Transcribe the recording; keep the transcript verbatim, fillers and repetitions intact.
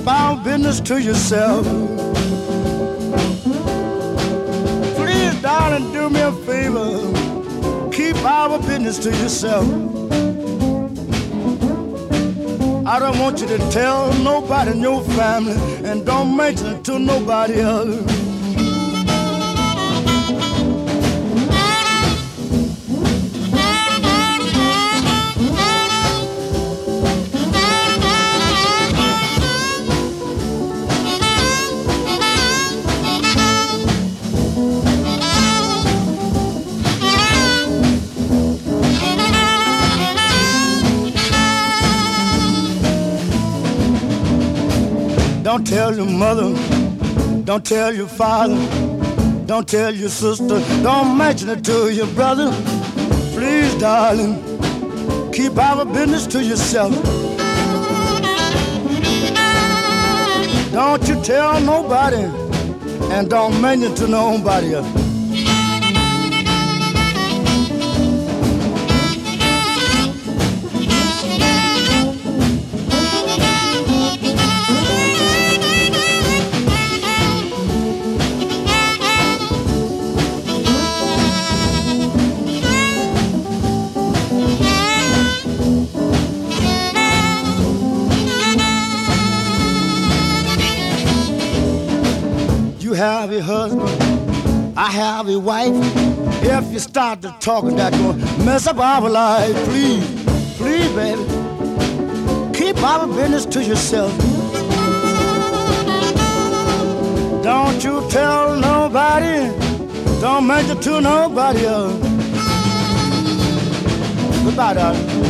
our business to yourself. Please, darling, do me a favor. Keep our business to yourself. I don't want you to tell nobody in your family, and don't mention it to nobody else. Don't tell your mother, don't tell your father, don't tell your sister, don't mention it to your brother. Please, darling, keep our business to yourself. Don't you tell nobody, and don't mention it to nobody else. You have a husband, I have a wife. If you start to talking, that gonna mess up our life. Please, please, baby, keep our business to yourself. Don't you tell nobody, don't mention it to nobody else. Goodbye, darling.